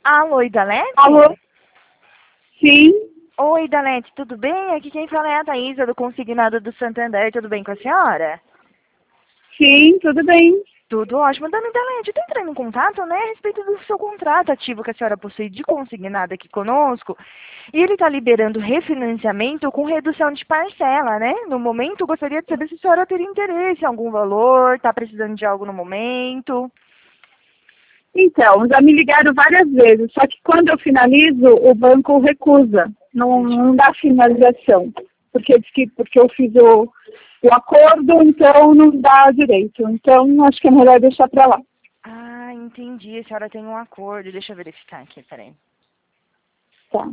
Alô, Idalete? Alô? Sim, Oi, Idalete, tudo bem? Aqui quem fala é a Thaísa, do Consignado do Santander. Tudo bem com a senhora? sim, tudo bem. Tudo ótimo. Dona Idalete, eu tô entrando em contato, né, a respeito do seu contrato ativo que a senhora possui de consignado aqui conosco. E ele tá liberando refinanciamento com redução de parcela, né? No momento, gostaria de saber se a senhora teria interesse em algum valor, tá precisando de algo no momento. Então, já me ligaram várias vezes, só que quando eu finalizo, o banco recusa, não dá finalização, porque eu fiz o acordo, então não dá direito. Então, acho que é melhor deixar para lá. Ah, entendi. A senhora tem um acordo. Deixa eu verificar aqui, peraí. Tá.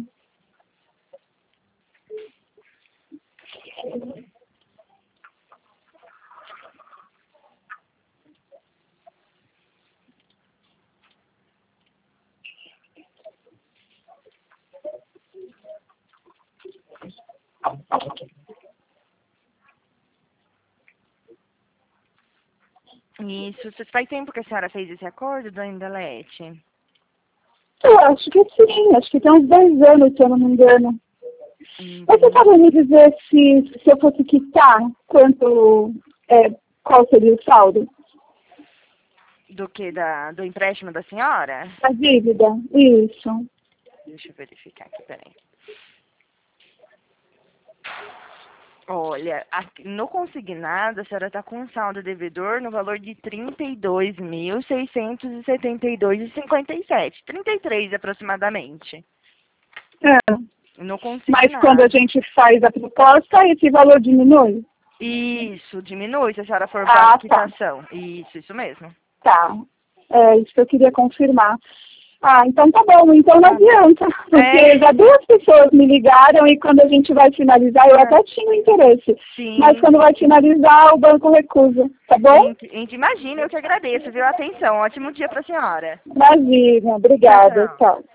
Isso. Faz tempo que a senhora fez esse acordo, dona Idalete? Eu acho que sim, acho que tem uns 10 anos, se eu não me engano. Você sabe me dizer se eu fosse quitar, qual seria o saldo? Do que? Do empréstimo da senhora? A dívida? Isso. Deixa eu verificar aqui, peraí. Olha, no consignado, a senhora está com um saldo devedor no valor de R$ 32.672,57. 33 aproximadamente. É. No Mas quando a consignado. gente faz a proposta, esse valor diminui? Isso, diminui se a senhora for Ah, para a tá. quitação. Isso mesmo. Tá. É isso que eu queria confirmar. Ah, então tá bom. Então não adianta. Porque já 2 pessoas me ligaram e quando a gente vai finalizar, eu até tinha interesse. Sim. Mas quando vai finalizar, o banco recusa. Tá bom? Imagina, eu que agradeço, viu? Atenção, ótimo dia para a senhora. Imagina. Obrigada. Tchau.